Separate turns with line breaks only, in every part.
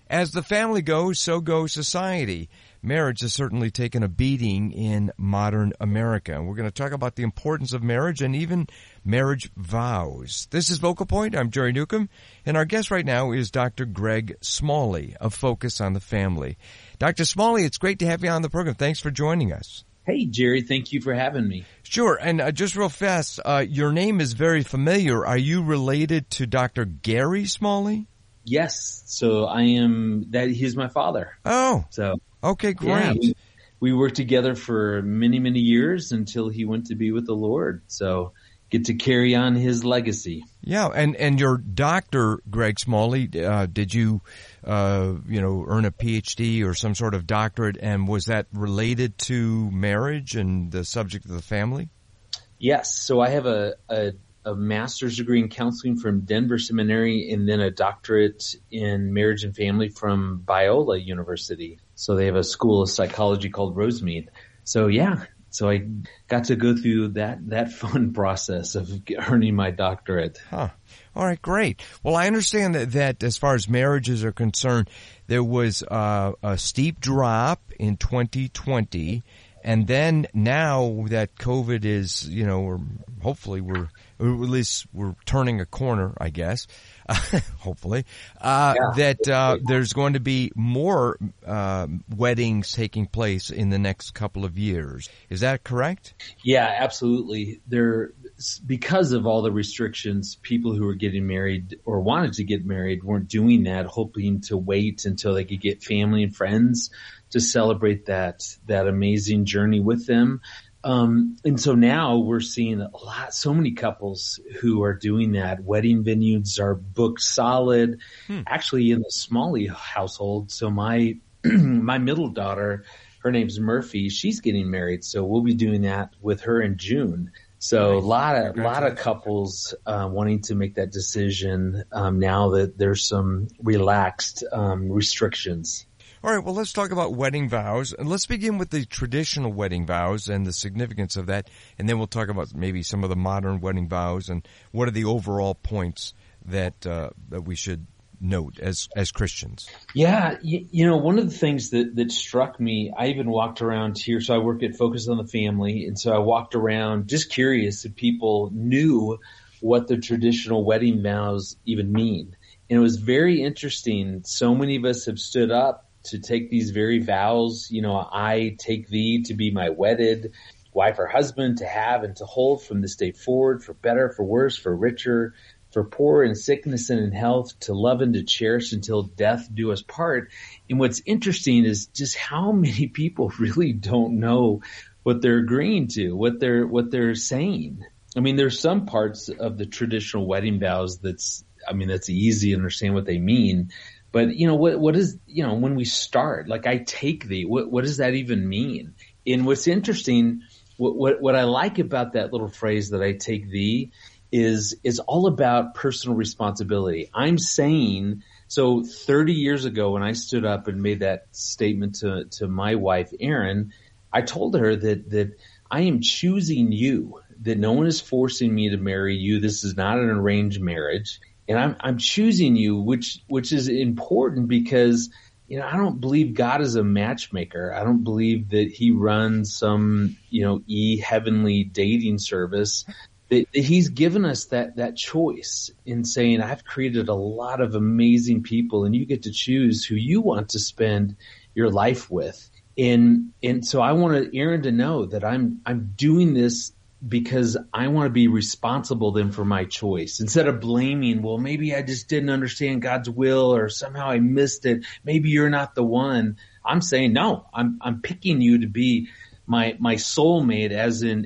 As the family goes, so goes society. Marriage has certainly taken a beating in modern America. And we're going to talk about the importance of marriage and even marriage vows. This is Vocal Point. I'm Jerry Newcomb, and our guest right now is Dr. Greg Smalley of Focus on the Family. Dr. Smalley, it's great to have you on the program. Thanks for joining us.
Hey, Jerry, thank you for having me.
Sure, and just real fast, your name is very familiar. Are you related to Dr. Gary Smalley?
Yes, so I am. He's my father.
Oh,
so
okay, great. Yeah,
we worked together for many, many years until he went to be with the Lord. So get to carry on his legacy.
Yeah, and your doctor, Greg Smalley, did you, earn a PhD or some sort of doctorate, and was that related to marriage and the subject of the family?
Yes, so I have a master's degree in counseling from Denver Seminary and then a doctorate in marriage and family from Biola University. So they have a school of psychology called Rosemead. So yeah, so I got to go through that fun process of earning my doctorate.
Huh. All right, great. Well, I understand that as far as marriages are concerned, there was a steep drop in 2020. And then now that COVID is, hopefully at least we're turning a corner, I guess, hopefully, there's going to be more weddings taking place in the next couple of years. Is that correct?
Yeah, absolutely. Because of all the restrictions, people who were getting married or wanted to get married weren't doing that, hoping to wait until they could get family and friends to celebrate that amazing journey with them. And so now we're seeing so many couples who are doing that. Wedding venues are booked solid. Actually in the Smalley household. So my middle daughter, her name's Murphy, she's getting married. So we'll be doing that with her in June. So nice. a lot of couples wanting to make that decision now that there's some relaxed restrictions.
All right, well, let's talk about wedding vows. And let's begin with the traditional wedding vows and the significance of that. And then we'll talk about maybe some of the modern wedding vows and what are the overall points that we should note as Christians.
Yeah, one of the things that struck me, I even walked around here. So I work at Focus on the Family. And so I walked around just curious if people knew what the traditional wedding vows even mean. And it was very interesting. So many of us have stood up to take these very vows. I take thee to be my wedded wife or husband, to have and to hold from this day forward, for better, for worse, for richer, for poor, in sickness and in health, to love and to cherish until death do us part. And what's interesting is just how many people really don't know what they're agreeing to, what they're saying. I mean, there's some parts of the traditional wedding vows that's easy to understand what they mean. But, what is, when we start, like, I take thee, what does that even mean? And what's interesting, what I like about that little phrase that I take thee is all about personal responsibility. I'm saying, so 30 years ago when I stood up and made that statement to my wife, Erin, I told her that I am choosing you, that no one is forcing me to marry you. This is not an arranged marriage. And I'm choosing you, which is important because, I don't believe God is a matchmaker. I don't believe that he runs some, heavenly dating service. That he's given us that choice in saying, I've created a lot of amazing people and you get to choose who you want to spend your life with. And so I wanted Erin to know that I'm doing this because I want to be responsible then for my choice, instead of blaming, well, maybe I just didn't understand God's will or somehow I missed it. Maybe you're not the one. I'm saying, no, I'm picking you to be my soulmate, as in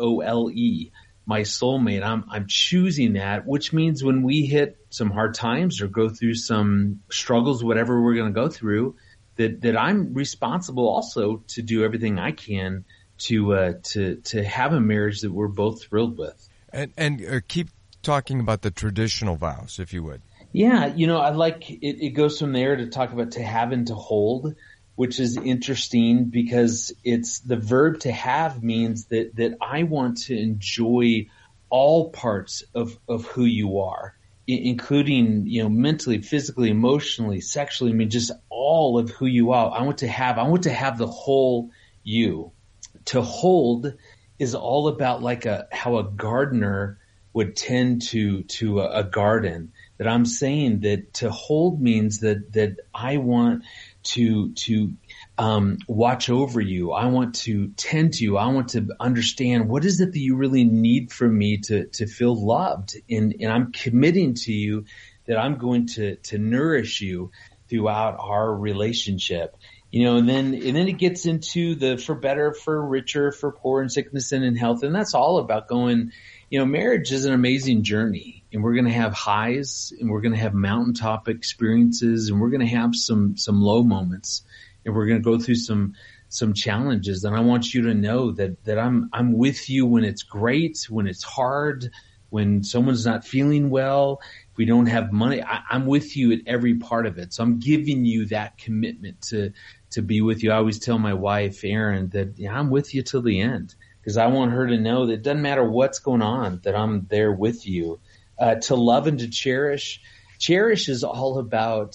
SOLE, my soulmate. I'm choosing that, which means when we hit some hard times or go through some struggles, whatever we're going to go through, that I'm responsible also to do everything I can to have a marriage that we're both thrilled with.
And keep talking about the traditional vows, if you would.
Yeah, I like it. It goes from there to talk about to have and to hold, which is interesting because it's the verb to have means that I want to enjoy all parts of who you are. including, mentally, physically, emotionally, sexually. I mean, just all of who you are. I want to have the whole you. To hold is all about like how a gardener would tend to a garden. That I'm saying that to hold means that I want to watch over you. I want to tend to you. I want to understand what is it that you really need from me to feel loved. And I'm committing to you that I'm going to nourish you throughout our relationship. And then it gets into the for better, for richer, for poor, in sickness and in health. And that's all about going, marriage is an amazing journey, and we're going to have highs, and we're going to have mountaintop experiences, and we're going to have some low moments, and we're going to go through some challenges. And I want you to know that I'm with you when it's great, when it's hard, when someone's not feeling well, if we don't have money. I'm with you at every part of it. So I'm giving you that commitment to be with you. I always tell my wife, Erin, that I'm with you till the end, because I want her to know that it doesn't matter what's going on, that I'm there with you. To love and to cherish. Cherish is all about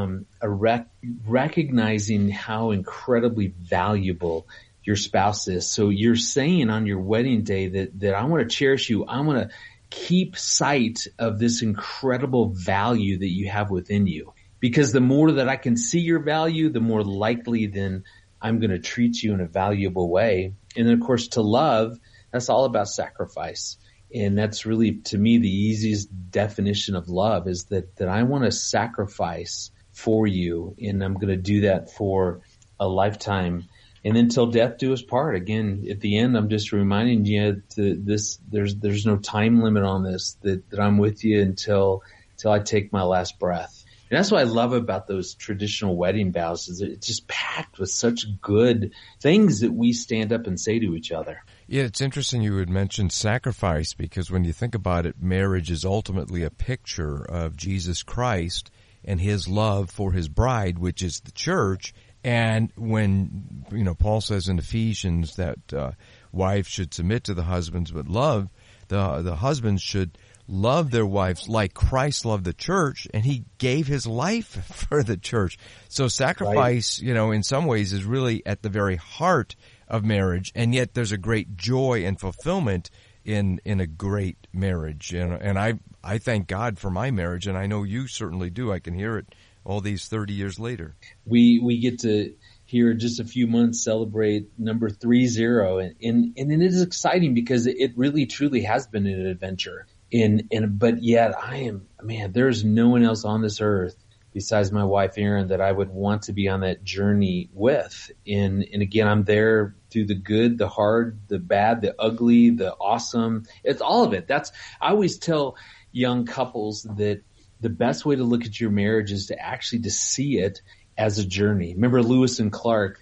recognizing how incredibly valuable your spouse is. So you're saying on your wedding day that I want to cherish you. I want to keep sight of this incredible value that you have within you. Because the more that I can see your value, the more likely then I'm going to treat you in a valuable way. And then, of course, to love, that's all about sacrifice. And that's really, to me, the easiest definition of love is that I want to sacrifice for you, and I'm going to do that for a lifetime. And then till death do us part. Again, at the end, I'm just reminding you there's no time limit on this, that I'm with you until I take my last breath. And that's what I love about those traditional wedding vows, is it's just packed with such good things that we stand up and say to each other.
Yeah, it's interesting you would mention sacrifice, because when you think about it, marriage is ultimately a picture of Jesus Christ and his love for his bride, which is the church. And when, Paul says in Ephesians that wives should submit to the husbands, but the husbands should love their wives like Christ loved the church, and he gave his life for the church. So sacrifice, right, in some ways is really at the very heart of marriage, and yet there's a great joy and fulfillment in a great marriage. And I thank God for my marriage, and I know you certainly do. I can hear it all these 30 years later. We get to here in just a few months celebrate number 30, and it is exciting because it really truly has been an adventure. But yet there's no one else on this earth besides my wife, Erin, that I would want to be on that journey with. And again, I'm there through the good, the hard, the bad, the ugly, the awesome. It's all of it. I always tell young couples that the best way to look at your marriage is to actually to see it as a journey. Remember Lewis and Clark,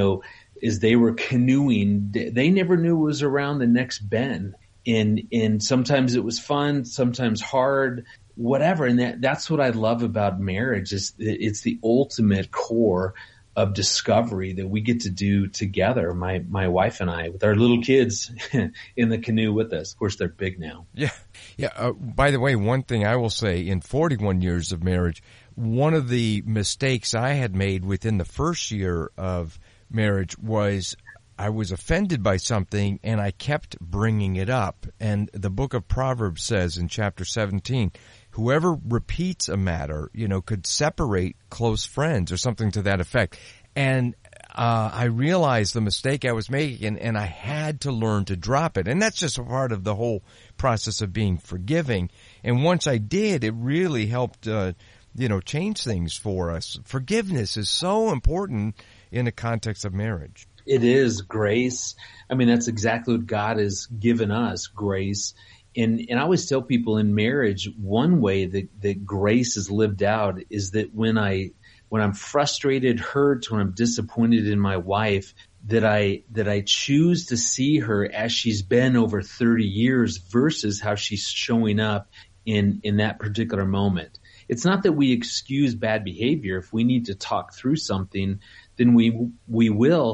as they were canoeing, they never knew it was around the next bend. And sometimes it was fun, sometimes hard, whatever. And that's what I love about marriage, is it's the ultimate core of discovery that we get to do together, my wife and I, with our little kids in the canoe with us. Of course, they're big now. Yeah. Yeah. By the way, one thing I will say, in 41 years of marriage, one of the mistakes I had made within the first year of marriage was I was offended by something and I kept bringing it up. And the book of Proverbs says in chapter 17, whoever repeats a matter, could separate close friends, or something to that effect. And I realized the mistake I was making, and I had to learn to drop it. And that's just a part of the whole process of being forgiving. And once I did, it really helped, change things for us. Forgiveness is so important in the context of marriage. It is grace. I mean, that's exactly what God has given us, grace. And I always tell people in marriage, one way that grace is lived out is that when I'm frustrated, hurt, when I'm disappointed in my wife, that I choose to see her as she's been over 30 years versus how she's showing up in that particular moment. It's not that we excuse bad behavior. If we need to talk through something, then we will.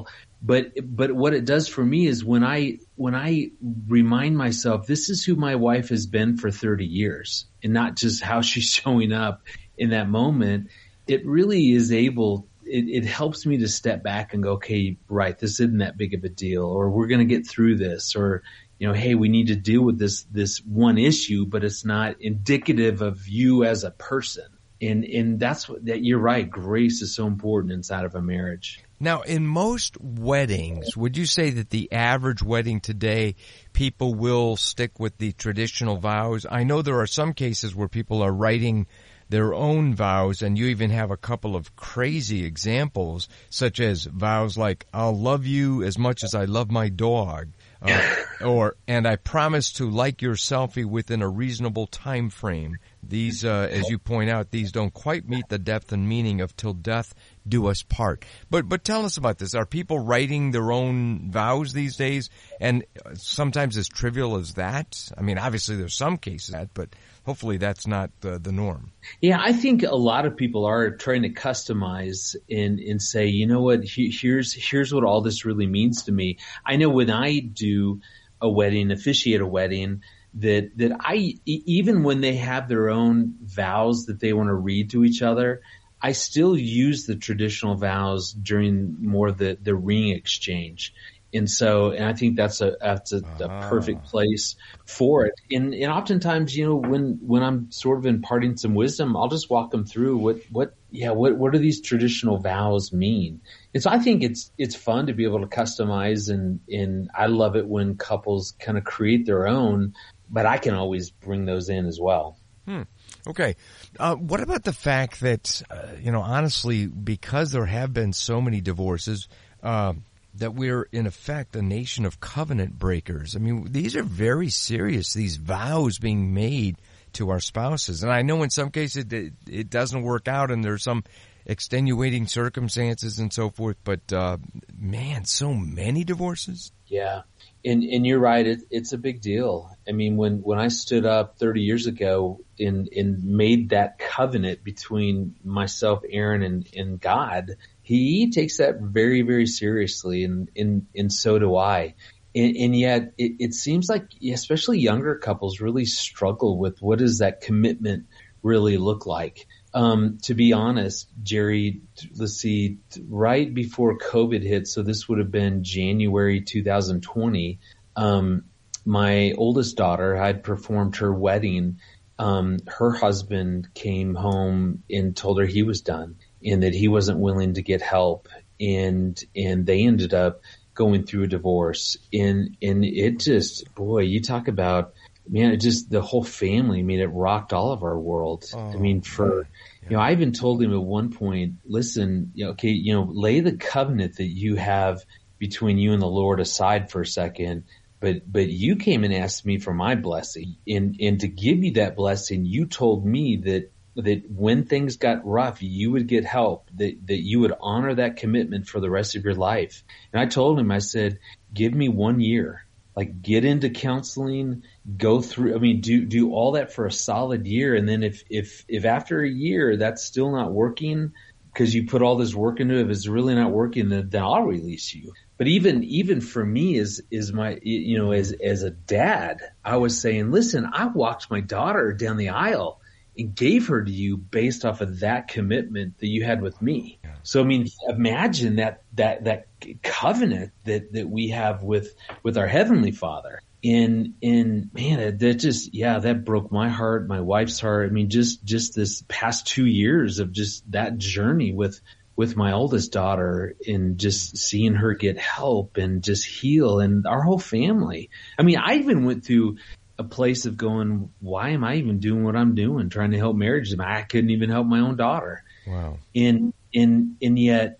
But what it does for me is when I remind myself, this is who my wife has been for 30 years and not just how she's showing up in that moment, it really is it helps me to step back and go, okay, right, this isn't that big of a deal, or we're going to get through this, or, hey, we need to deal with this one issue, but it's not indicative of you as a person. And that's that you're right. Grace is so important inside of a marriage.
Now, in most weddings, would you say that the average wedding today, people will stick with the traditional vows? I know there are some cases where people are writing their own vows, and you even have a couple of crazy examples, such as vows like, I'll love you as much as I love my dog, and I promise to like your selfie within a reasonable time frame. These, as you point out, these don't quite meet the depth and meaning of till death do us part. But tell us about this. Are people writing their own vows these days? And sometimes as trivial as that? I mean, obviously there's some cases of that, but hopefully that's not the norm.
Yeah, I think a lot of people are trying to customize and say, you know what, here's what all this really means to me. I know when I do a wedding, officiate a wedding, that I, even when they have their own vows that they want to read to each other, I still use the traditional vows during more the ring exchange. And I think that's a perfect place for it. And oftentimes, when I'm sort of imparting some wisdom, I'll just walk them through what do these traditional vows mean? And so I think it's fun to be able to customize, and I love it when couples kind of create their own, but I can always bring those in as well.
Okay. What about the fact that, honestly, because there have been so many divorces, that we're in effect a nation of covenant breakers. I mean, these are very serious, these vows being made to our spouses. And I know in some cases it doesn't work out and there's some extenuating circumstances and so forth, but man, so many divorces.
Yeah. And you're right, it's a big deal. I mean, when I stood up 30 years ago and made that covenant between myself, Aaron, and God, he takes that very, very seriously, and so do I. And yet it seems like especially younger couples really struggle with what does that commitment really look like. To be honest, Jerry, let's see, right before COVID hit, so this would have been January 2020, my oldest daughter, I'd performed her wedding. Her husband came home and told her he was done and that he wasn't willing to get help. And they ended up going through a divorce. And it just, boy, you talk about, man, it just, the whole family, I mean, it rocked all of our world. I mean, I even told him at one point, listen, lay the covenant that you have between you and the Lord aside for a second. But you came and asked me for my blessing, and to give you that blessing, you told me that when things got rough, you would get help, that you would honor that commitment for the rest of your life. And I told him, I said, give me 1 year, like get into counseling, go through, do all that for a solid year. And then if after a year that's still not working because you put all this work into it, if it's really not working, then I'll release you. But even for me as my, as a dad, I was saying, listen, I walked my daughter down the aisle and gave her to you based off of that commitment that you had with me. So, imagine that covenant that we have with our Heavenly Father. And man, that just, that broke my heart, my wife's heart. Just this past 2 years of just that journey with my oldest daughter and just seeing her get help and just heal, and our whole family. I even went through a place of going, why am I even doing what I'm doing, trying to help marriages? I couldn't even help my own daughter.
Wow.
And yet,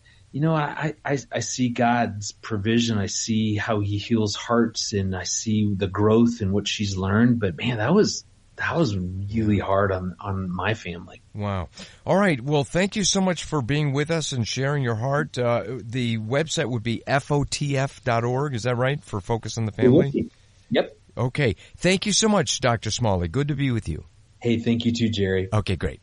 I see God's provision. I see how he heals hearts, and I see the growth in what she's learned. But man, that was really hard on my family.
Wow. All right. Well, thank you so much for being with us and sharing your heart. The website would be FOTF.org. Is that right? For Focus on the Family?
Yep.
Okay. Thank you so much, Dr. Smalley. Good to be with you.
Hey, thank you too, Jerry.
Okay, great.